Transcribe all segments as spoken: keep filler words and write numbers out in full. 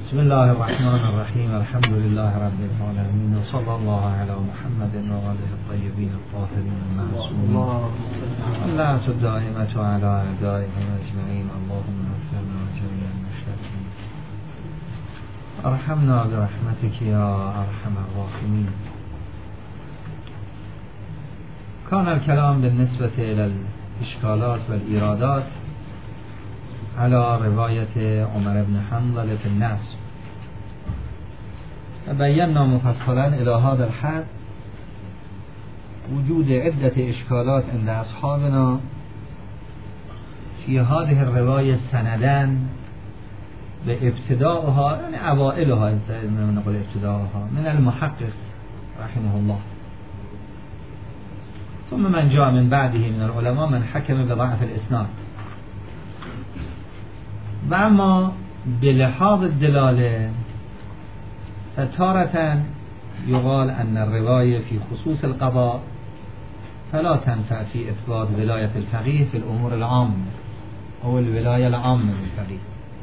بسم الله الرحمن الرحیم. الحمد لله رب العالمین و صلی الله علی محمد و آله الطیبین الطاهرین المعصومین. اللعنة الدائمة علی اعدائهم اجمعین. اللهم اغفرنا جميع المشرکین. ارحمنا برحمتک یا ارحم الراحمین. كان الكلام بالنسبة إلى الإشكالات والإيرادات على رواية عمر بن حنظل في النصب، بينا مفصلا إلى هذا الحد وجود عدة إشكالات عند أصحابنا في هذه الرواية سندا بابتداءها، يعني أوائلها إن نقول ابتداءها، من المحقق رحمه الله، ثم من جاء من بعده من العلماء من حكم بضعف الإسناد. و اما بلحاظ الدلاله فتارة يقال أن الرواية في خصوص القضاء فلا تنفع في إثبات ولاية الفقيه في الأمور العامة أو الولاية العامة للفقيه،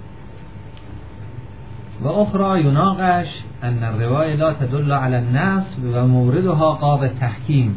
وأخرى يناقش أن الرواية لا تدل على النصب وموردها قاضي التحكيم.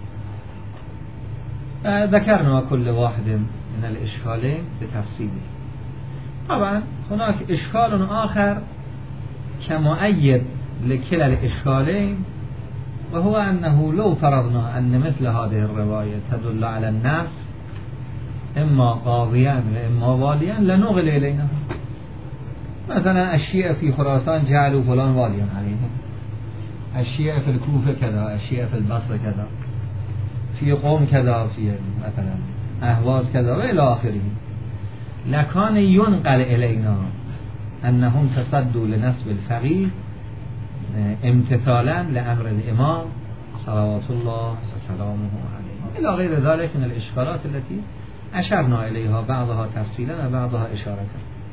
ذكرنا كل واحد من الإشكالين بتفصيله. طبعا هناك إشكال آخر كمؤيد لكلا الإشكالين، وهو أنه لو فرضنا أن مثل هذه الرواية تدل على الناس إما قاضيا وإما واليا لنغل إلينا. مثلا الشيعة في خراسان جعلوا فلان واليا عليهم، الشيعة في الكوفة كذا، الشيعة في البصرة كذا، في قوم كذا، في مثلا أهواز كذا وإلى آخره. لكان ينقل إلينا أنهم تصدوا لنسب الفقيه امتثالا لأمر الإمام صلوات الله وسلامه عليه إلى غير ذلك من الإشكالات التي أشرنا إليها، بعضها تفصيلا وبعضها إشارة.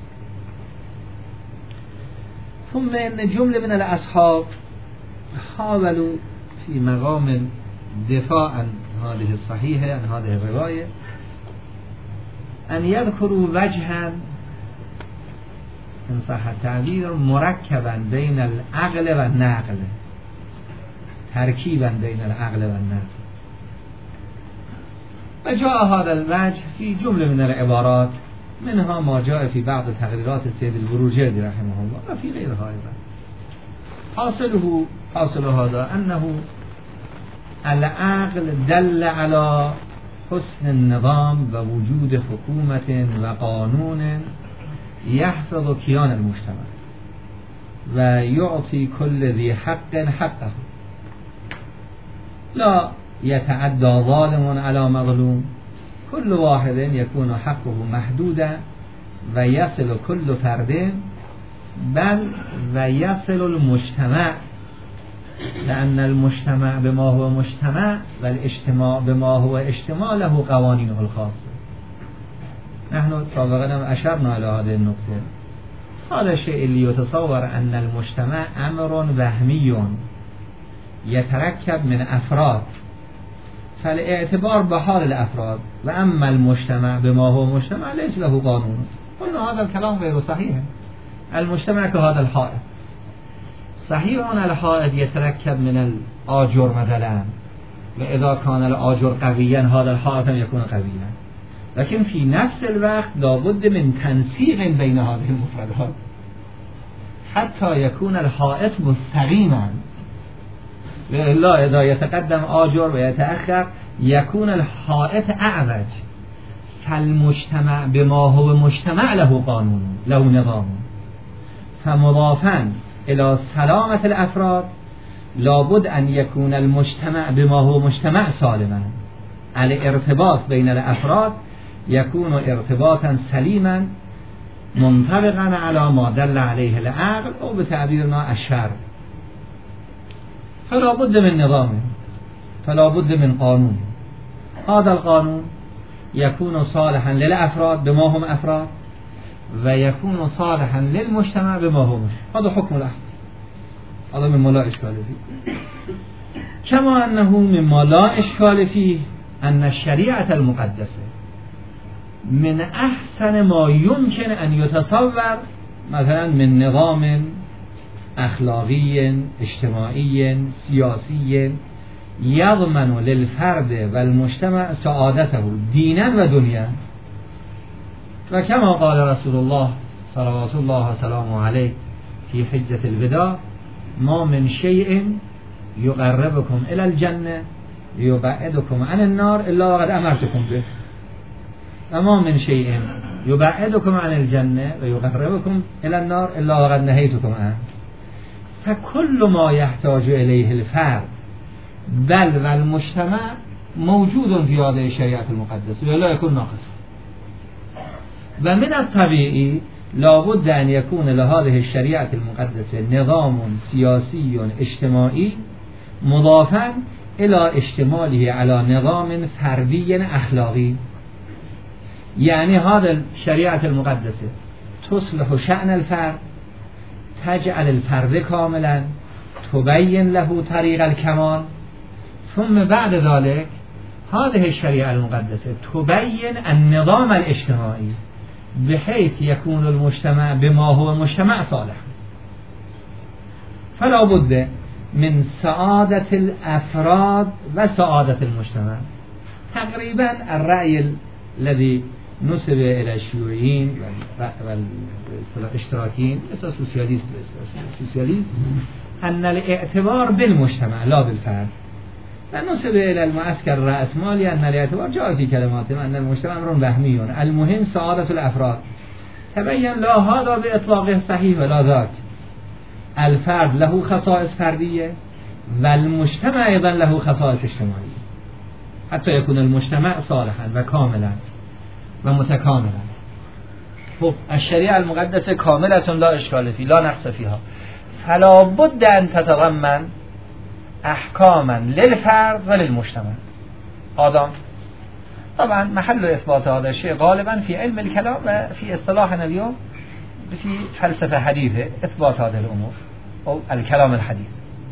ثم إن جملة من الأصحاب حاولوا في مقام دفاع عن هذه الصحيحة، عن هذه الرواية، أن يذكروا وجها إن صح التعبير مركبا بين العقل والنقل، تركيبا بين العقل والنقل. وجاء هذا الوجه في جملة من العبارات، منها ما جاء في بعض تقريرات السيد البروجردي رحمه الله وفي غيرها أيضا. حاصله حاصل هذا أنه العقل دل على حسن النظام ووجود حكومة وقانون يحفظ كيان المجتمع ويعطي كل ذي حق حقه، لا يتعدى ظالم على مظلوم، كل واحد يكون حقه محدودا ويصل كل فرد بل ويصل المجتمع، لأن المجتمع بما هو مجتمع والاجتماع بما هو اجتماع له قوانينه الخاصة. نحن سابقا أشرنا إلى هذه النقطة. هذا الشيء اللي يتصور أن المجتمع أمر وهمي يتركب من أفراد، فالاعتبار بحال الأفراد، وأما المجتمع بما هو مجتمع ليس له قانون. قلنا هذا الكلام غير صحيح. المجتمع كهذا الحائط، صحيح أن الحائط يتركب من الآجر مثلا، وإذا كان الآجر قويا هذا الحائط يكون قويا، لكن في نفس الوقت لابد من تنسيق بين هذه المفردات حتى يكون الحائط مستقيما، وإلا إذا يتقدم آجر ويتأخر يكون الحائط أعوج. فالمجتمع بما هو مجتمع له قانون، له نظام، فمضافا إلى سلامة الأفراد لابد أن يكون المجتمع بما هو مجتمع سالما. الارتباط بين الأفراد يكون ارتباطا سليما منطبقا على ما دل عليه العقل أو بتعبيرنا الشرع. فلا بد من نظام، فلا بد من قانون. هذا القانون يكون صالحا للأفراد بما هم أفراد، ويكون صالحا للمجتمع بما هو مجتمع. هذا حكم الأحد، هذا مما لا إشكال فيه. كما أنه مما لا إشكال فيه أن الشريعة المقدسة من أحسن ما يمكن أن يتصور مثلا من نظام اخلاقی اجتماعی سیاسی یضمن للفرد و المجتمع سعادته دینا و دنیا و کما قال رسول الله صلوات الله و سلامه علیه فی حجة الوداع ما من شیء یقربکم الی الجنه یبعدکم عن النار الا وقد امرتکم به و ما من شیء یبعدکم عن الجنه و یقربکم الی النار الا وقد نهیتکم عنه فكل ما يحتاج الیه الفرد بل و المجتمع موجود فی هذه الشریعة المقدسه ولا يكون ناقص و من الطبیعی لابد ان يكون لهذه الشریعة المقدسه نظام سیاسی اجتماعی مضافا الى اشتماله على نظام فردی اخلاقی یعنی هذا الشریعة المقدسه تصلح شأن الفرد تجعل الفرد کاملا تبين له طریق الکمال ثم بعد ذلك هذه الشریعة المقدسه تبين النظام الاجتماعي بحيث يكون المجتمع بما هو مجتمع صالح فلا بد من سعادة الافراد و سعادة المجتمع. تقریبا الرأي الذي نسب الى الشيوعيين والاشتراكيين مثل سوسياليست سوسياليست ان الاعتبار بالمجتمع لا بالفرد و نسب الى المعسكر الرأسمالي ان الاعتبار جاء في كلماتهم ان المجتمع امر وهمي المهم سعادة الافراد. تبين لا هذا باطلاقه صحيح ولا ذاك. الفرد له خصائص فردية والمجتمع ايضا له خصائص اجتماعية حتى يكون المجتمع صالحا و كاملا و متکاملا. خب الشریعه المقدسه کاملة لا اشکال فی لا نقص فیها فلا بد ان تتضمن احکاما للفرد و للمجتمع. آدم طبعا محل اثبات هذا الشيء غالبا في علم الكلام و في اصطلاحنا اليوم في فلسفه حديثه اثبات هذه الامور او الكلام الحديث.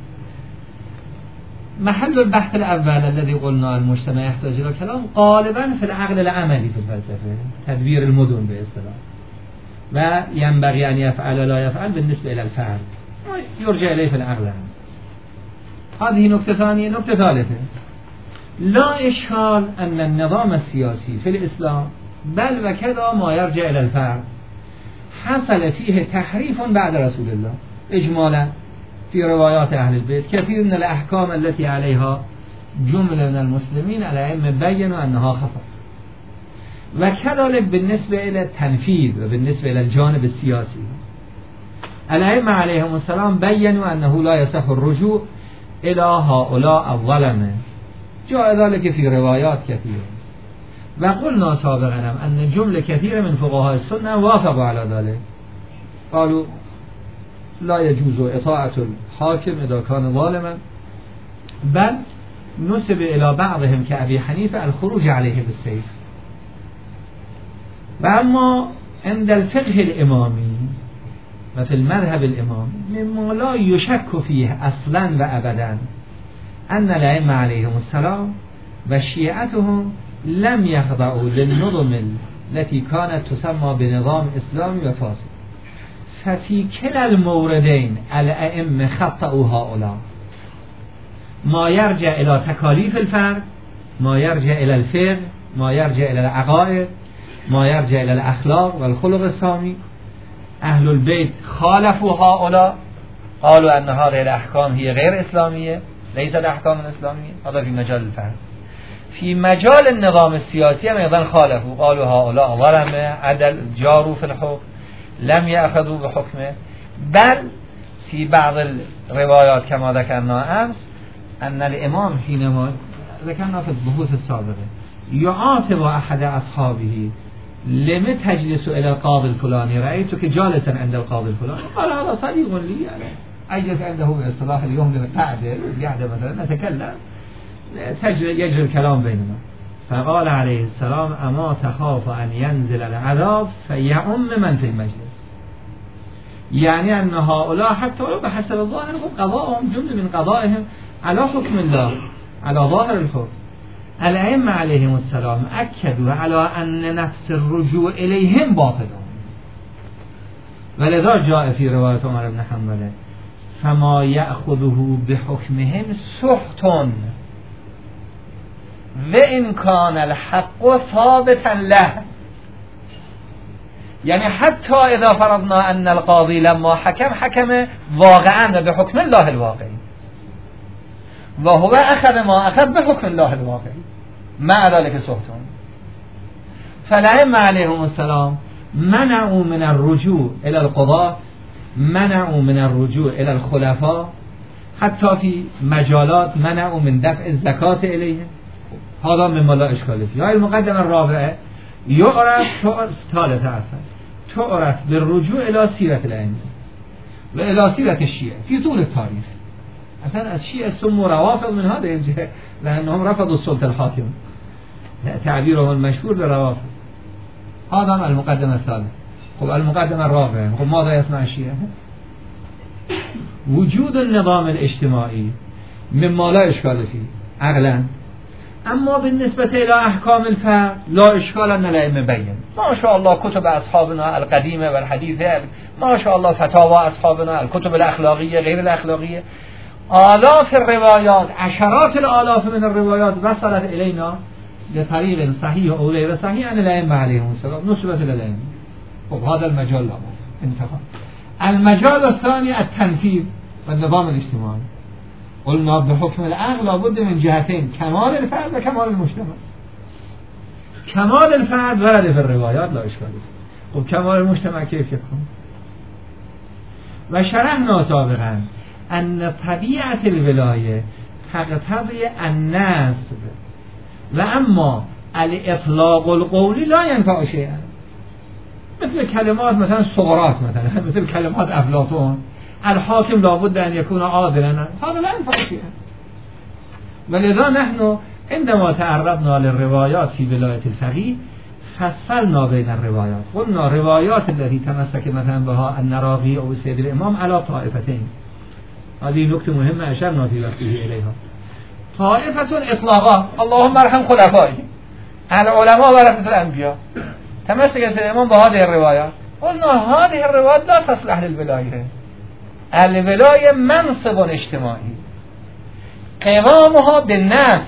محل البحث الأول الذي قلنا المجتمع يحتاج إلى كلام غالبا في العقل العملي في الفلسفة تدبير المدن باصطلاح و ينبغي أن يفعل لا يفعل بالنسبة إلى الفرد يرجع إليه في العقل العملي. هذه نقطة ثانية. نقطة ثالثة لا إشكال أن النظام السياسي في الإسلام بل وكذا ما يرجع إلى الفرد حصل فيه تحريف بعد رسول الله إجمالا في روايات أهل البيت. كثير من الأحكام التي عليها جملة من المسلمين الأئمة بيّنوا أنها خطأ. وكذلك بالنسبة إلى التنفيذ وبالنسبة إلى الجانب السياسي الأئمة عليهم السلام بيّنوا أنه لا يصح الرجوع إلى هؤلاء الظلمة. جاء ذلك في روايات كثيرة. وقلنا سابقا أن جملة كثيرة من فقهاء السنة وافقوا على ذلك قالوا لا يجوز اطاعة الحاكم اذا كان ظالما بل نسب الى بعضهم كأبي حنيفة الخروج عليه بالسيف. واما عند الفقه الامامي وفي المذهب الامامي مما لا يشك فيه اصلا وابدا ان الائمة عليهم السلام وشيعتهم لم يخضعوا للنظم التي كانت تسمى بنظام اسلامي وفاسد. ففي كلا الموردين الائمه خطئوا هؤلاء ما يرجع الى تكاليف الفرد ما يرجع الى الفقه ما يرجع الى العقائد ما يرجع الى الاخلاق والخلق السامي. اهل البيت خالفوا هؤلاء قالوا ان هذه الاحكام هي غير اسلاميه ليست احكام اسلاميه. هذا في مجال الفرد. في مجال النظام السياسي ايضا خالفوا قالوا هؤلاء ظلمه عدل جاروا في الحكم لم يأخذوا بحكمه. بل في بعض الروايات كما ذكرنا أمس أن الإمام حينما ذكرنا في البحوث السابقة يعاتب أحد أصحابه لم تجلس إلى القاضي الفلاني رأيتك جالسا عند القاضي الفلاني قال هذا صديق لي أجلس عنده باصطلاح اليوم للقعدة قاعدة مثلا نتكلم يجري الكلام بيننا. فقال عليه السلام اما تخاف ان ينزل العذاب فيعم من في المجلس. يعني ان هؤلاء حتى ولو بحسب الظاهر قضاءهم جمله من قضائهم على حكم الله على ظاهر الحكم. الائمه عليهم السلام اكدوا على ان نفس الرجوع اليهم باطل ولذا جاء في روایت عمر بن حنبل فما یأخذه بحکمهم سحت و ان کان الحق ثابتا له. یعنی حتی اذا فرضنا ان القاضی لما حکم حکم واقعا به حکم الله الواقعی و هو اخذ ما اخذ به حکم الله الواقعی مع ذلك سحتون. فالائمه علیهم السلام منعوا من الرجوع الى القضاة، منعوا من الرجوع الى الخلفاء، حتی في مجالات منعوا من دفع الزکات الیهم. هذا مما لا اشکال فيه. المقدمه الرابعه يعرف ثالث اصل تعرف بالرجوع الى سیرت الائمه و الى سیرت الشیعه في طول التاريخ. اصلا از شیعه سموا روافض من هذا الجهه لانهم رفضوا السلطه الحاكم، تعبيرهم المشهور بالروافض. هذا المقدمه الثالثه. خب المقدمه الرابعه، خب ماذا يصنع الشيعة؟ وجود النظام الاجتماعي مما لا اشكال فيه عقلا، اما بالنسبه الى احکام الفرد لا اشكال ان الائمه بين. ما شاء الله كتب اصحابنا القديمه والحديثه، ما شاء الله فتاوى اصحابنا، الكتب الاخلاقيه غير الاخلاقيه، آلاف الروايات، عشرات الالاف من الروايات وصلت الينا بطريق صحيح او غير صحيح عن الائمه عليهم السلام نسبت الائمه. خب هذا المجال لا انتهى. المجال الثاني التنفيذ والنظام الاجتماعي. قلنا بحكم العقل لابد من جهتين، كمال الفرد و كمال المجتمع. كمال الفرد ورد في الروايات لا اشكال فيه. خب كمال المجتمع كيف يكون؟ و شرحنا سابقا ان طبيعه الولايه تقتضي النسب و اما الاطلاق القولی لا ينفع شيئا. مثل کلمات مثلا سقراط، مثلا مثل کلمات افلاطون الحاكم لابد ان يكون عادلا، هذا لا ينفع شيئا. ولذا نحن عندما تعرضنا للروايات في ولاية الفقيه فصلنا بين الروايات، قلنا روايات التي تمسك مثلا بها النراقي او سيد الامام على طائفتين. هذه نکته مهمه اشرنا في وقته اليها. طائفة اطلاقا اللهم ارحم خلفائه العلماء ورثة الانبياء، تمسك سيد الامام بهذه الروايات. قلنا هذه الروايات لا تصلح للولاية. الولاية منصب اجتماعي قوامها بالناس.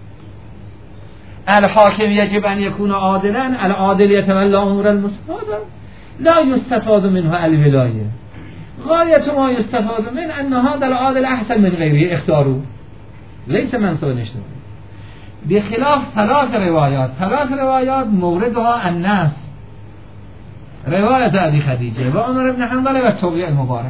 الحاكم يجب ان يكون عادلا، العادل يتولى امور المسلمين، لا يستفاد منها الولاية. غاية ما يستفاد من ان هذا العادل احسن من غيره اختاروه، ليس منصب اجتماعي. بخلاف ثلاث روايات، ثلاث روايات موردها الناس، رواية ابي خديجة و عمر بن حنبل و التوبيع المبارك.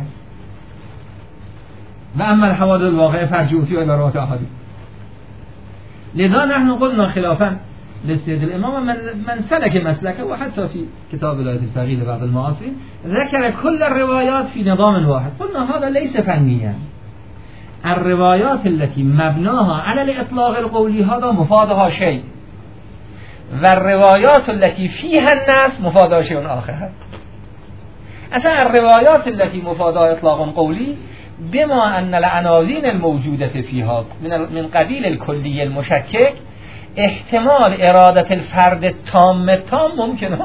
و اما الحوادث الواقعه فرجوا فيها الى رواه احاديث. لذا نحن قلنا خلافا للسيد الامام من من سلك مسلكه وحتى في كتاب ولاية الفقيه لبعض المعاصرين ذكر كل الروايات في نظام واحد. قلنا هذا ليس فنيا. الروايات التي مبناها على الاطلاق القولي هذا مفادها شيء، و الروايات التي فيها الناس مفادها شيء آخر. اصلا الروايات التي مفادها اطلاق قولي بما ان العناوين الموجودة فيها من من قبيل الكلي المشكك احتمال ارادة الفرد التام التام ممکنه.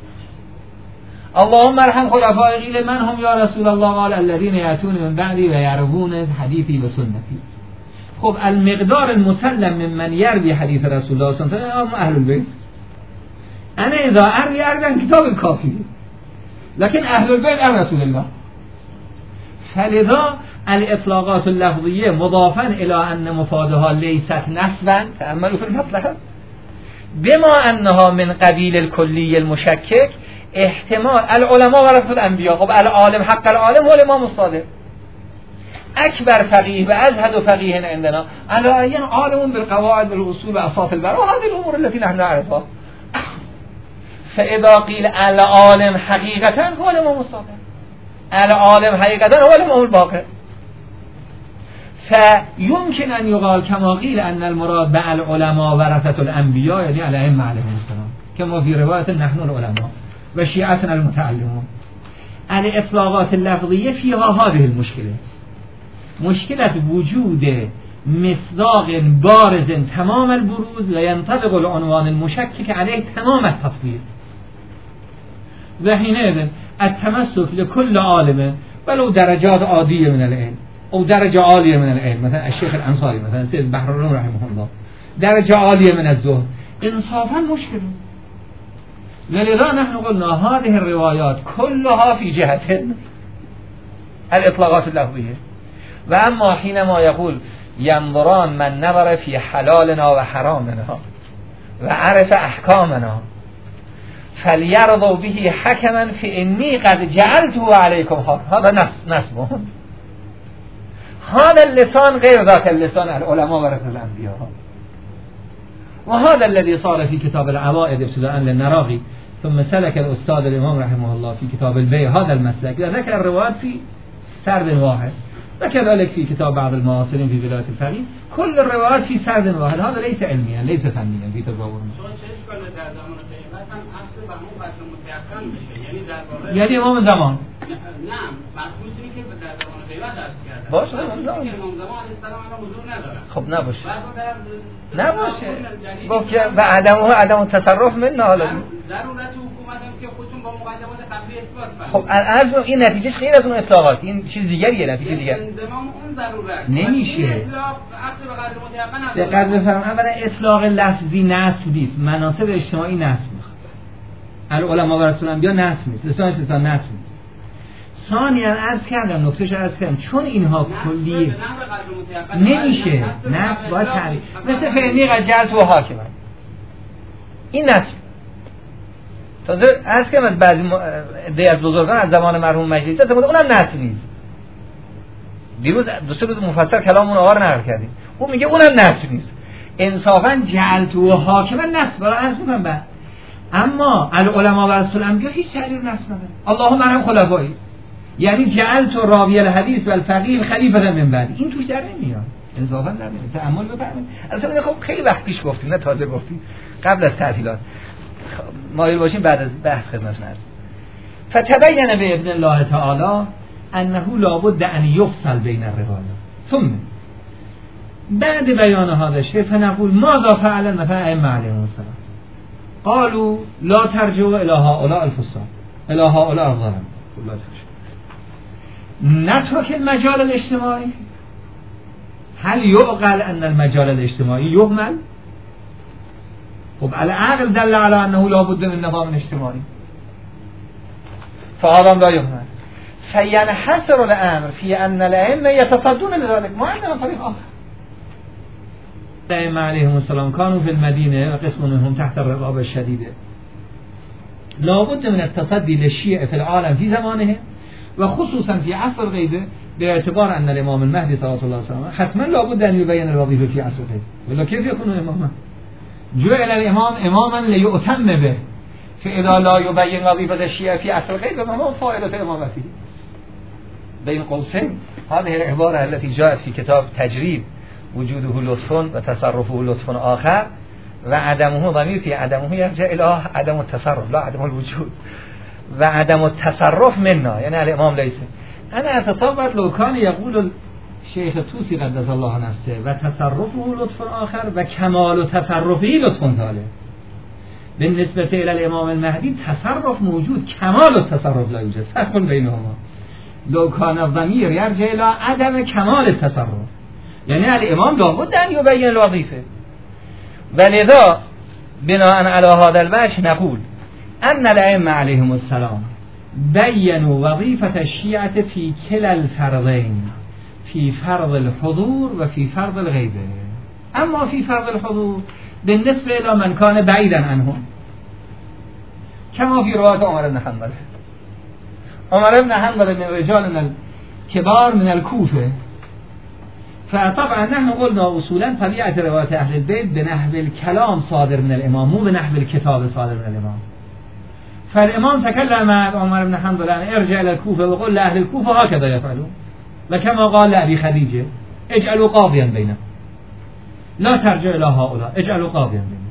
اللهم ارحم خلفاء قیل من هم یا رسول الله قال الذين يأتون من بعدي ويروون حديثي وسنتي. خب المقدار المسلم ممن يروي حديث رسول الله صلى الله عليه وسلم اهل البيت. انا اذا اروي اروي عن كتاب الكافي، لكن اهل البيت عن رسول الله. فلذا الاطلاقات اللفظیه مضافا الى ان مفادها لیست نسبا، تأملوا في المطلب، بما انها من قبیل الکلی المشکک احتمال العلماء ورثة الانبیاء. خب العالم حق العالم هو الامام الصادق اکبر فقیه و ازهد فقیه عندنا علایین عالم بالقواعد والاصول واساس البر و هذه الامور التي نحن نعرفها. فاذا قيل العالم حقیقتا هو الامام الصادق، العالم حقیقتا هو الامام الباقر. فيمكن ان يقال كما قيل ان المراد بالعلماء ورثة الانبياء يعني الائمه عليهم السلام، كما في روايه نحن العلماء وشيعتنا المتعلمون. الاطلاقات اللفظيه فيها هذه المشكله، مشكله وجود مصداق بارز تمام البروز وينطبق العنوان المشكك عليه تمام التطبيق. و حينئذ التمسك لكل عالم ولو درجات عادية من العلم او درجة عالية من العلم، مثلا الشيخ الانصاري مثلا سيد بحرالعلوم رحمه الله درجة عالية من الزهد، انصافا مشكل. ولذا نحن قلنا هذه الروايات كلها في جهة الاطلاقات اللغوية. و اما حينما يقول ينظران من نظر في حلالنا و حرامنا و عرف احکامنا فلیرضوا به حکما فانی قد جعلته علیکم هذا نصب. هذا اللسان غير ذات اللسان العلماء ورثة الانبیاء. وهذا الذي صار في كتاب العوائد ابتداء للنراغي ثم سلك الأستاذ الإمام رحمه الله في كتاب البيع هذا المسلك، ذكر الروايات في سرد واحد، وكذلك في كتاب بعض المعاصرين في ولاية الفقيه كل الروايات في سرد واحد. هذا ليس علميا ليس فنيا في تظاهر. یعنی امام زمان نه مفهومی که در زمان غیبت است کرده باشه امام زمان علیه السلام الان حضور نداره. خب نباشه نباشه گفت که و عدم و عدم تصرف من حالا ضرورت حکومت هم که خودتون با مقدمات قبلی اثبات کنید. خب عرض این نتیجهش غیر از اون اصلاحات، این چیز دیگریه، نتیجه دیگه انضمام اون ضرورت نمیشه. به قدر فهم اولا اطلاق لفظی نصب نیست، مناسب اجتماعی نصب العلماء و رسول انبیاء نصب نیست، لسان استثناء نصب نیست. ثانیاً عرض کردم نکتهش عرض کردم چون اینها کلی نمیشه، نصب باید تعریف مثل فهمی قجلت و حاکم این نصب. تازه عرض کردم از بعضی عده از بزرگان از زمان مرحوم مجلسی تا اونم نصب نیست. دیروز دو سه روز مفصل کلاممون آوار نقل کردیم، اون میگه اونم نصب نیست. انصافاً جعلت و حاکم نصب برای عرض میکنم بعد. اما العلماء و رسول انبیاء هیچ تعریف نصب نداره. اللهم ارحم خلفایی، یعنی جعلت راوی الحدیث و الفقیه خلیفه من بعد، این توش در نمیاد. انصافا در نمیاد. تأمل بفرمایید. البته خب خیلی وقت پیش گفتیم، نه تازه گفتیم، قبل از تعطیلات. مایل باشیم بعد از بحث خدمتتون عرض. فتبین باذن الله تعالی انه لابد ان یفصل بین الروایات. ثم بعد بیان هذا الشيء فنقول ماذا فعل مثلا ائمه علیهم السلام؟ قالوا لا ترجعوا الى هؤلاء الفساق الى هؤلاء الظلم. نترك المجال الاجتماعي. هل يعقل ان المجال الاجتماعي يهمل؟ خب العقل دل على انه لا بد من نظام اجتماعي فهذا لا يهمل. فينحصر الامر في ان الائمه يتصدون لذلك. ما عندنا طريق اخر. الائمه عليهم السلام كانوا في المدينه وقسم منهم تحت الرقابه الشديده. لا بد من التصدي للشيعة في العالم في زمانهم وخصوصا في عصر غيبه، باعتبار ان الامام المهدي صلى الله عليه وسلم حتما لا بد ان يبين الوظيفه في عصر غيبه. ولا كيف يكون اماما؟ جعل الامام اماما ليؤتم به، فاذا لا يبين وظيفه الشيعة في عصر غيبه فما فائده امامته؟ بين قوسين هذه العباره التي جاءت في كتاب تجريد وجوده لطف و تصرفه لطف آخر و عدمه ضمیر فی عدمه یرجع الی عدم التصرف لا عدم الوجود و عدم التصرف منا، یعنی الامام لیسه. انا اتصور لو كان يقول الشيخ توسی قدس الله نفسه و تصرفه لطف آخر و کمال تصرفه لطف ثالث. بالنسبه الى الامام المهدی تصرف موجود، کمال التصرف لا يوجد، فرق بينهما. لو كان الضمير يرجع الى عدم كمال التصرف، يعني الامام لابد ان يبين الوظيفه. ولذا بناء على هذا الوجه نقول ان الائمه عليهم السلام بينوا وظيفه الشيعة في كلا الفرضين، في فرض الحضور وفي فرض الغيبه. اما في فرض الحضور بالنسبه الى من كان بعيدا عنهم كما في روايه عمر بن حنبل. عمر بن حنبل من رجال الكبار من الكوفه، فطبعا نحن قلنا اصولا طبيعه روایت اهل البيت بنحو الكلام صادر من الامام، مو بنحو الكتاب صادر من الامام. فالامام تكلم مع عمر بن حنبل ان ارجع الى الكوفه وقل لاهل الكوفه هكذا يفعلون، وكما قال لابي خديجه اجعلوا قاضيا بينهم لا ترجع الى هؤلاء اجعلوا قاضيا بينهم.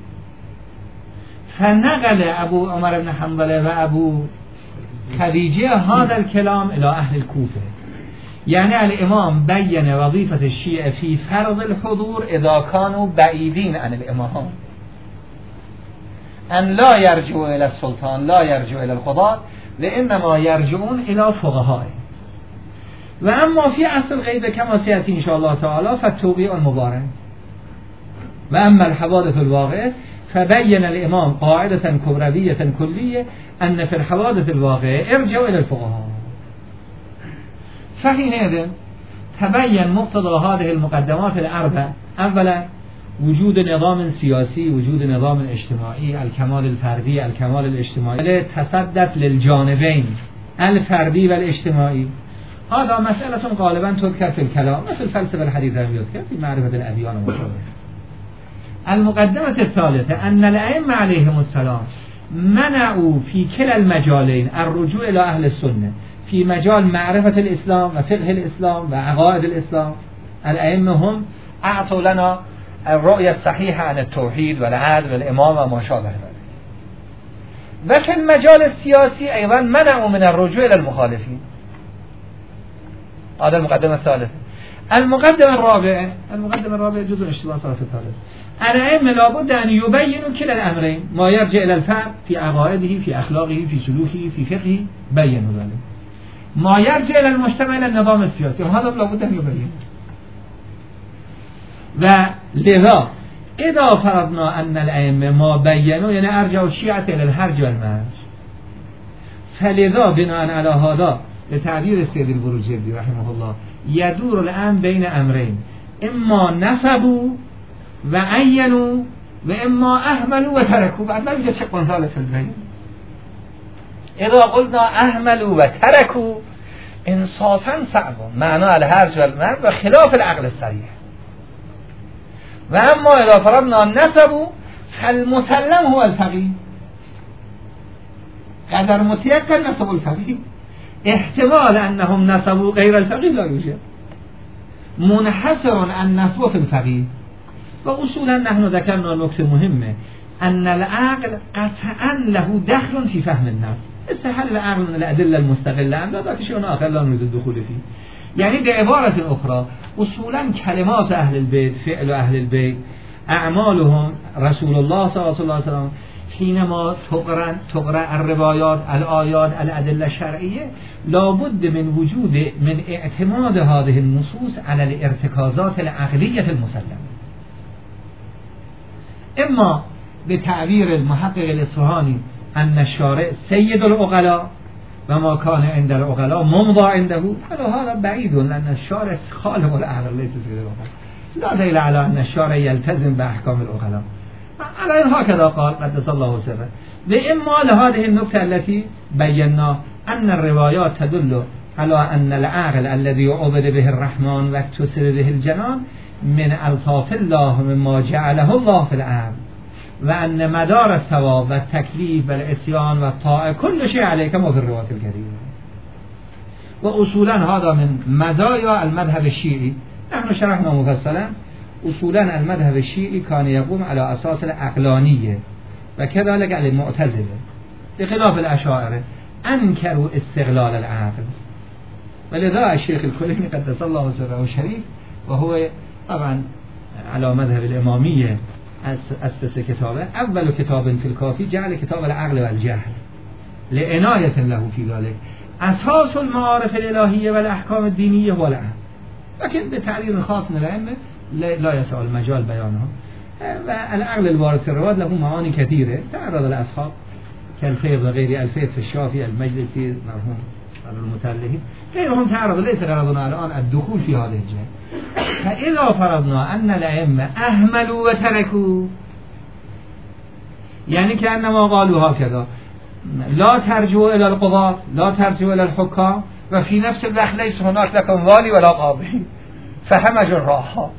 فنقل ابو عمر بن حنبل و ابو خديجه هذا الكلام الى اهل الكوفه، يعني الامام بين وظيفه الشيعة في فرض الحضور اذا كانوا بعيدين عن الامام، ان لا يرجعوا الى السلطان لا يرجعوا الى القضاة لانما یرجعون الی فقهاء و اما فی اصل غیب کما سیاتی ان شاء الله تعالی فتوقیع المبارک و اما الحوادث الواقع فبين الامام قاعده كبرويه كليه ان في الحوادث الواقع ارجعوا الى الفقهاء. فحينئذ تبين مقتضى هذه المقدمات الاربع: اولا وجود نظام سیاسی، وجود نظام اجتماعی، الکمال الفردی، الکمال الاجتماعی، تصدت للجانبین الفردی و الاجتماعی. هذا مسئله غالبا تذكر في الكلام مثل الفلسفه الحديثه يذكر في معرفه الاديان ومشابهه. المقدمه الثالثه ان الائمه عليهم السلام منعوا في كلا المجالين الرجوع الى اهل السنه في مجال معرفة الإسلام وفقه الإسلام وعقائد الإسلام. الأئمة هم أعطوا لنا الرؤية الصحيحة عن التوحيد والعدل والإمام وما شابه ذلك. وفي المجال السياسي أيضا منعوا من الرجوع إلى المخالفين. هذا المقدمة الثالثة. المقدمة الرابعة المقدمة الرابعة جزء اشتباه صار في الثالث. الأئمة لابد أن يبينوا كلا الأمرين، ما يرجع إلى الفرد في عقائده، في أخلاقه، في سلوكه، في فقهه، بينوا ذلك. ما يرجع إلى المجتمع إلى النظام السياسي، وهذا لابد أن يبين. ولذا إذا فرضنا أن الأئمة ما بينوا يعني أرجعوا الشيعة إلى الهرج والمرج، فلذا بناء على هذا لتعبير السيد البروجردي رحمه الله يدور الآن بين أمرين: إما نسبوا وعينوا وإما أهملوا وتركوا. بعد ما يوجد شق ثالث في البين. اذا قلنا اهملوا و تركوا انصافا صعب معنى الهرج والمرج و خلاف العقل الصریح. و اما اذا فرضنا نسبوا فالمسلم هو الفقيه. قدر متيقن نسبوا الفقيه، احتمال انهم نسبوا غير الفقيه لا يوجد، منحصر النسب في الفقيه. و اصولا نحن ذكرنا نکته مهمه ان العقل قطعا له دخل في فهم الناس. استحل العقل من الأدلة المستقلة عن ذلك شيء آخر لا نريد الدخول فيه. يعني بعبارة أخرى أصولا كلمات أهل البيت، فعل أهل البيت، أعمالهم، رسول الله صلى الله عليه وسلم حينما تقرأ تقرأ الروايات، الآيات، الأدلة الشرعية لابد من وجود من اعتماد هذه النصوص على الارتكازات العقلية المسلمة. إما بتعبير المحقق الإصفهاني أن الشارع سيد العقلاء وما كان عند العقلاء ممضى عنده، هذا بعيد لأن الشارع خالق العقل ليس سيد العقلاء. لا دليل على أن الشارع يلتزم بأحكام العقلاء. على إن هكذا قال قدس الله سره. وإما لهذه النقطة التي بينا أن الروايات تدل على أن العقل الذي عبد به الرحمن واتصل به الجنان من ألطاف الله مما جعله الله في العقل، و ان مدار الثواب و التکلیف و العصیان و الطاعه كل شيء عليه كما في الروايات الكريمه. و اصولا هذا من مزايا المذهب الشيعي. نحن شرحنا مفصلا اصولا المذهب الشيعي كان يقوم على اساس العقلانيه و كذلك المعتزله، بخلاف الاشاعره انكروا استقلال العقل. ولذا الشيخ الكليني قدس الله سره الشريف وهو طبعا على مذهب الاماميه أسس كتابه أول كتاب في الكافي جعل كتاب العقل والجهل لعناية له في ذلك. أساس المعارف الإلهية والأحكام الدينية هو العقل، لكن بتعليل خاص من الأئمة لا يسع المجال بيانها. والعقل الوارد في الرواد له معاني كثيرة تعرض الأصحاب كالفيض وغير الفيض في الشافعي المجلسي مرحوم المتلهي غيرهم تعرض. ليس غرضنا الآن الدخول في هذه الجهة. فإذا فرضنا أن الأئمة أهملوا وتركوا يعني كأنما قالوا هكذا: لا ترجعوا إلى القضاة، لا ترجعوا إلى الحكام، وفي نفس الوقت ليس هناك لكم والي ولا قاضي فهمجوا الراحة.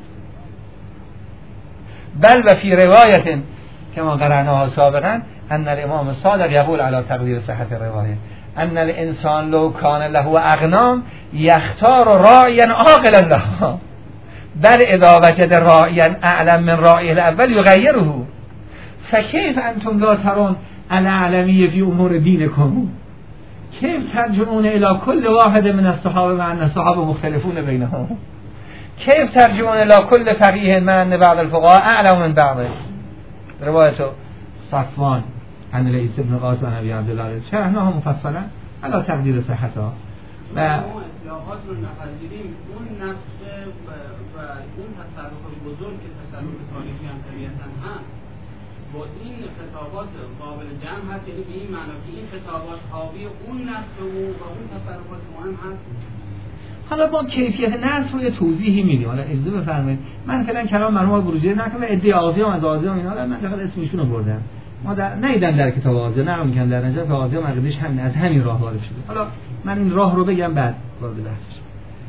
بل وفي رواية كما قرأناها سابقا أن الإمام الصادق يقول على تقدير صحة الرواية أن الإنسان لو كان له أغنام يختار راعيا عاقلا له، بل إذا وجد راعيا أعلم من راعيه الأول يغيره. فكيف أنتم لا ترون الأعلمية في أمور دينكم؟ كيف ترجعون إلى كل واحد من الصحابة مع أن الصحابة مختلفون بينهم؟ كيف ترجعون إلى كل فقيه مع أن بعض الفقهاء أعلم من بعضه؟ رواية صفوان عن ليث بن قاس عن أبي عبد الله شرحناها مفصلا علا تقدیر صحتها و اصلاحات رو نپذیریم. اون نفس و, و اون تصرف بزرگ که تصرف تاریخی هم طبیعتاً هست با این خطابات قابل جمع هست، یعنی به این معنی که این خطابات حاوی اون نفس و اون تصرفات مهم هست. حالا با کیفیت نصر رو یه توضیحی میدیم. حالا اجازه بفرمایید من فعلا کلام مرحوم بروجردی نکنم، ادعای آزیام از آزیام اینا من فقط اسمشون رو بردم، ما در نیدم در کتاب آزیام، نقل میکنم در نجف که آزیام عقیده‌اش همین از همین راه وارد شده. حالا من این راه رو بگم بعد وارد بحثش.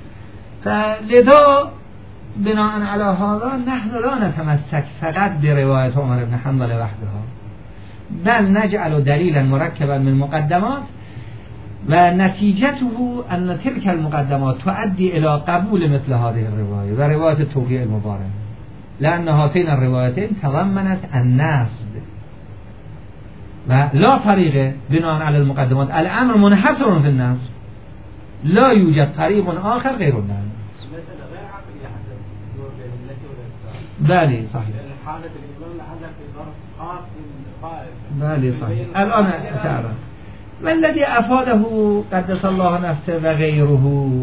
فلذا بناء علی هذا نحن لا نتمسك فقط بروایت عمر بن حنبل وحدها، بل نجعل دلیلا مرکبا من مقدمات و نتیجته ان تلك المقدمات تؤدي الى قبول مثل هذه الروايه و روایت التوقیع المبارک، لان هاتین الروايتين تضمنت النصب و لا طریق بناء على المقدمات، الامر منحصر في النصب، لا يوجد طریق آخر غیر النصب. بله صحیح. بله صحیح. الان تعرف والذي افاده قدس الله نفسه و غیره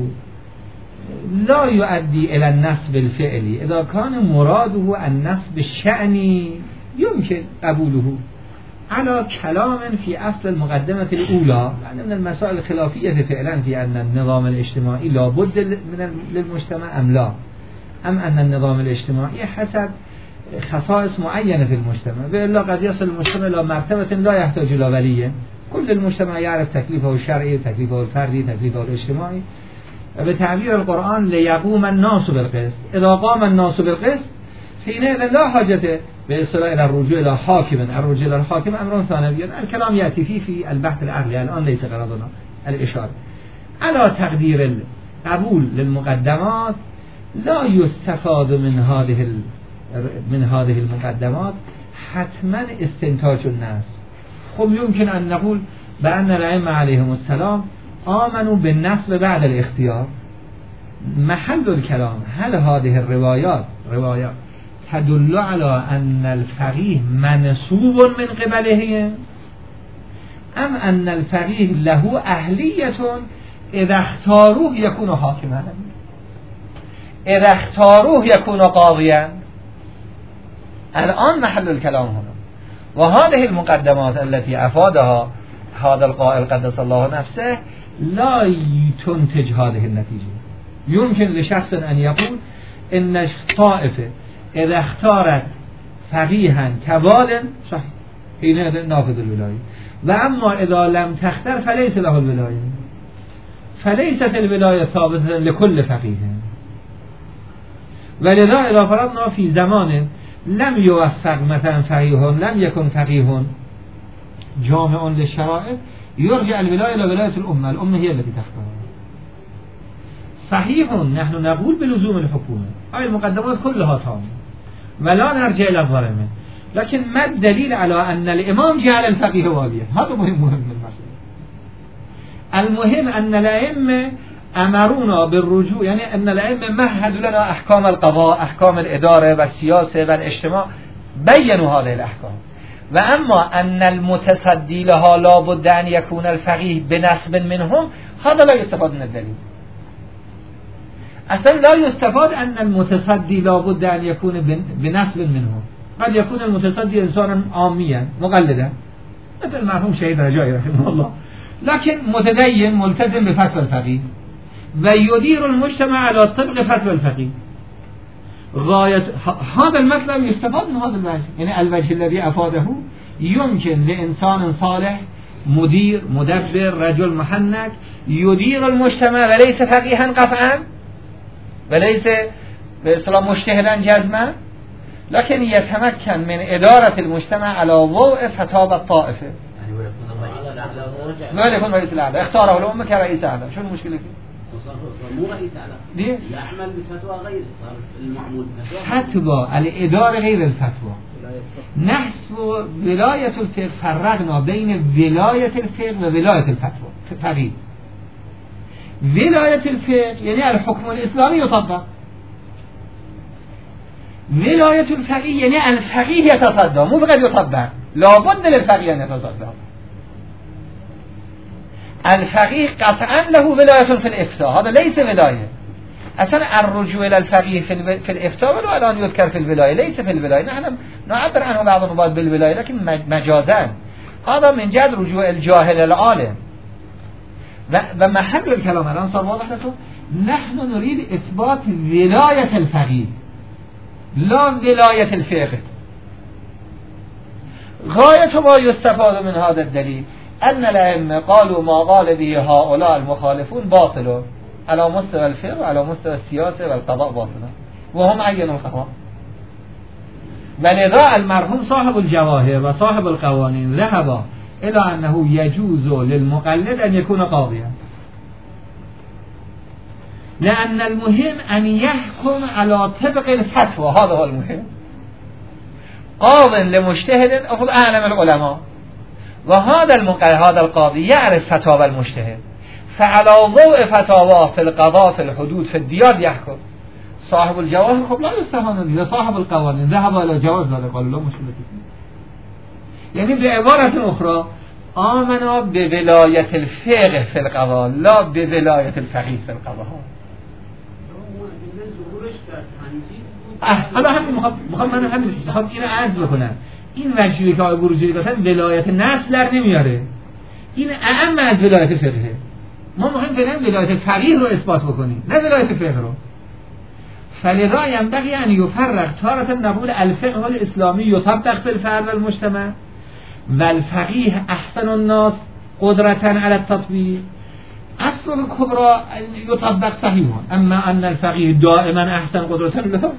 لا يؤدي الى النصب الفعلي اذا كان مراده النصب الشأني يمكن قبوله على كلام في اصل المقدمة الاولى، يعني من المسائل الخلافية فعلا في ان النظام الاجتماعي لابد من للمجتمع ام لا، ام ان النظام الاجتماعي حسب خصائص معينة في المجتمع، وإلا قد يصل المجتمع إلى مرتبة لا يحتاج إلى ولي، كل المجتمع يعرف تكليفه الشرعي تكليفه الفردي تكليفه الاجتماعي، وبتعبير القرآن ليقوم الناس بالقسط، إذا قام الناس بالقسط حينئذ لا حاجة بإصلاح إلى الرجوع إلى حاكم، الرجوع إلى الحاكم أمر ثانوي، الكلام يأتي فيه في البحث العقلي، الآن ليس غرضنا الإشارة على تقدير القبول للمقدمات. لا يستفاد من هذه من هذه المقدمات حتما استنتاج الناس. خب يمكن أن نقول بأن الأئمة عليهم السلام آمنوا بالنصب بعد الاختيار. محل الكلام هل هذه الروايات روايات تدل على أن الفقيه منسوب من قبله أم أن الفقيه له أهلية إذا اختاروه يكون حاكما، إذا اختاروه يكون قاضيا؟ الآن محل الكلام هنا. وهذه المقدمات التي أفادها هذا القائل قدس الله نفسه لا تنتج هذه النتيجة. يمكن لشخص أن يقول إن الطائفة إذا اختارت فقيها كبال صحيح حينئذ نافذ الولاية، وأما إذا لم تختار فليس له الولاية، فليست الولاية ثابتة لكل فقيه. ولذا إذا فرضنا في زمان لم يوفق مثلا فقيه لم يكن فقيه جامع للشرائط يرجع الولاية إلى ولاية الأمة، الأمة هي التي تختار. صحيح نحن نقول بلزوم الحكومة، أي المقدمات كلها تامة ولا نرجع إلى الظالمين، لكن ما الدليل على أن الإمام جعل الفقيه واليا؟ هذا مهم مهم المسألة. المهم أن الأئمة أمرونا بالرجوع، يعني أن الأئمة مهدوا لنا أحكام القضاء أحكام الإدارة والسياسة والاجتماع، بيّنوا هذه الأحكام. وأما أن المتصدي لها لا بد أن يكون الفقيه بنسب منهم، هذا لا يستفاد من الدليل. أصلا لا يستفاد أن المتصدي لا بد أن يكون بنسب منهم، قد يكون المتصدي إنسانا عاميا مقلدا مثل المرحوم شهيد رجائي رحمه الله، لكن متدين ملتزم بفتوى الفقيه ويدير المجتمع على طبق فتوى الفقيه. غاية هذا المطلب يستفاد من هذا الوجه، يعني الوجه الذي أفاده يمكن لإنسان صالح مدير مدبر رجل محنك يدير المجتمع وليس فقيها قطعا وليس بإصطلاح مجتهدا جزما، لكن يتمكن من إدارة المجتمع على ضوء فتاوى الطائفة. ما يكون رئيس الأعلى اختاره الأمة كرئيس أعلى، شو المشكلة فيه؟ مو رئيس أعلى يعمل بفتوى غير المعمول فتوى الإدارة غير الفتوى. نحس ولاية الفقه فرقنا بين ولاية الفقه وولاية الفتوى فقيه. ولاية الفقه يعني الحكم الإسلامي يطبق، ولاية الفقيه يعني الفقيه يتصدى مو فقط يطبق، لابد للفقيه أن يتصدى. الفقيه قطعا له ولایت فی الافتاء، هذا ليس ولایه. اصلا الرجوع الى الفقيه في الافتاء ولو الان يذكر في الولايه ليس في الولايه، نحن نعبر عنه بعض المرات بالولايه لكن مجازا، هذا من جد رجوع الجاهل العالم. و محل الكلام الان صار واضح لكم، نحن نريد اثبات ولايه الفقيه لا ولايه الفقه. غايه ما يستفاد من هذا الدليل ان الائمه قالوا ما قال به هؤلاء المخالفون باطل على مستوى الفقه وعلى مستوى السياسه والقضاء باطلا وهم عينوا القضاء. ولذا المرحوم صاحب الجواهر وصاحب القوانين ذهب الى انه يجوز للمقلد ان يكون قاضيا، لان المهم ان يحكم على طبق الفتوى، هذا هو المهم. قاض لمجتهد أخذ أعلم العلماء، وهذا المقلد هذا القاضي يعرف فتاوى المجتهد، فعلى ضوء فتاواه في القضاء في الحدود في الديات يحكم. صاحب الجواهر خب لا يستهان به، صاحب القوانين ذهب الى جواز ذلك، قالوا لا مشكلة. يعني بعبارة أخرى آمنا بولاية الفقه في القضاء لا بولاية الفقيه في القضاء. حالا همین میخوام میخوام من همین میخوام اینو عرض بکنم، این وجهی که آقای بروجردی گفتن ولایت نصل در نمیاره، این اعم از ولایت فقه. ما میخوایم فعلا ولایت فقیه رو اثبات بکنیم نه ولایت فقه رو. فلذا ينبغي ان يفرق تارة نقول الفقه الاسلامی يطبق في الفرد والمجتمع والفقيه احسن الناس قدرة على التطبيق. اصل الكبرى يطبق صحيحا، اما ان الفقيه دائما احسن قدرة له.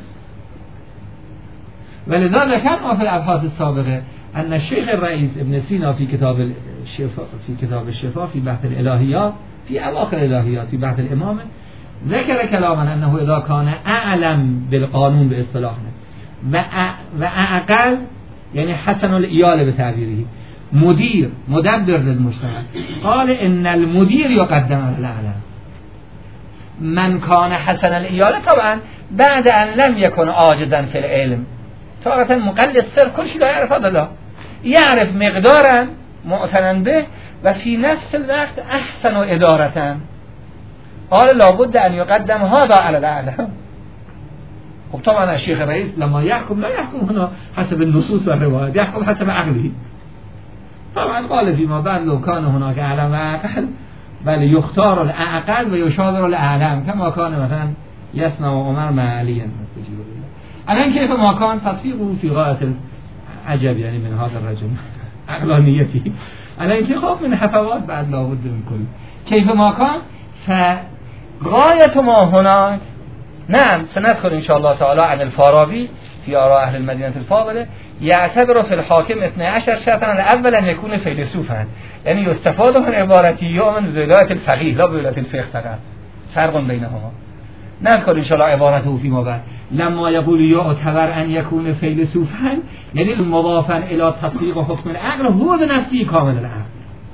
ولذا ذكرنا في الابحاث السابقه ان الشيخ الرئيس ابن سينا في كتاب الشفاء في كتاب الشفاء في بحث الالهيات في اواخر الالهيات في بحث الامامه ذكر كلاما انه اذا كان اعلم بالقانون باصطلاحنا و اعقل يعني حسن الايال بتعبيره مدير مدبر للمجتمع، قال ان المدير يقدم على الاعلم. من كان حسن الايال طبعا بعد ان لم يكن عاجزا في العلم، تارة مقلد سر كل شيء لا يعرف هذا، لا يعرف مقدارا معتنا به وفي نفس الوقت احسن ادارة، قال لابد ان يقدم هذا على الاعلم. خب طبعا الشيخ الرئيس لما يحكم لا يحكم هنا حسب النصوص والروايات، يحكم حسب عقله. طبعا قال فيما بعد لو كان هناك اعلم واقل بل يختار الاعقل ويشاور الاعلم كما كان مثلا يسمع عمر مع علي مستجيب الله. الان كيف ما كان تطبيقه في غاية العجب يعني من هذا الرجل عقلانيته. الان كيف خاف من حفوات بعد لابد من كل كيف ما كان. فغاية ما هناك نعم سندخل إن شاء الله تعالى عن الفارابي في آراء أهل المدينة الفاضلة يعتبر في الحاكم اثني عشر شرطا الأول أن يكون فيلسوفا، يعني يستفاد من عبارة يوم ولاية الفقيه لا ولاية الفقه فقط، فرق بينهما. نذكر إن شاء الله عبارته فيما بعد. لما يقول يعتبر أن يكون فيلسوفا يعني مضافا إلى تطبيق حكم العقل هو بنفسه كامل العقل.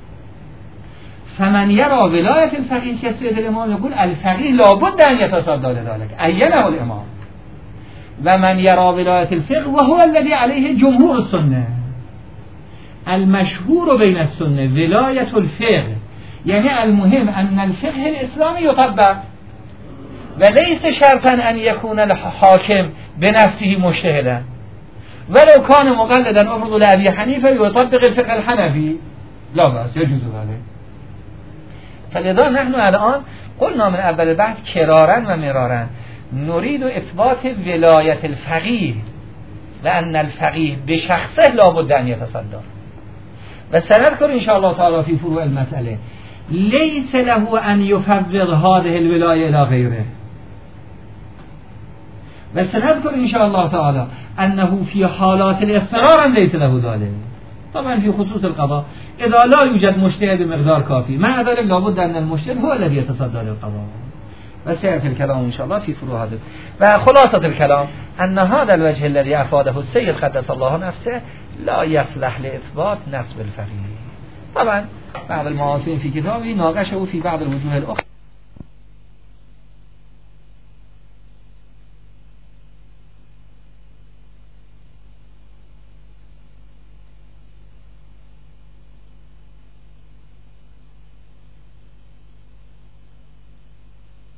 فمن يرى ولاية الفقيه كسيد الإمام يقول الفقيه لابد أن يتصدى لذلك أينه الإمام. ومن يرى ولاية الفقه وهو الذي عليه جمهور السنة المشهور بين السنة ولاية الفقه، يعني المهم أن الفقه الإسلامي يطبق وليس شرطا أن يكون الحاكم بنفسه مجتهدا، ولو كان مقلدا أفرض لأبي حنيفة يطبق الفقه الحنفي لا بأس يجوز ذلك. فلذا نحن الآن قلنا من اول البحث كرارا و مرارا نريد اثبات ولاية الفقيه لأن الفقيه بشخصه لابد أن يتصدر. و سنذكر إن شاء الله تعالى في فروع المسألة ليس له أن يفوض هذه الولاية إلى غيره. و سنذكر إن شاء الله تعالى أنه في حالات الاضطرار ليس له ذلك. طبعا في خصوص القضاء إذا لا يوجد مجتهد بمقدار كافي مع ذلك لابد أن المجتهد هو الذي يتصدى للقضاء. وسيأتي الكلام إن شاء الله في فروع هذا. وخلاصة الكلام أن هذا الوجه الذي أفاده السيد قدس الله نفسه لا يصلح لإثبات نسب الفقيه. طبعا بعض المعاصرين في كتابه ناقشه في بعض الوجوه الأخرى.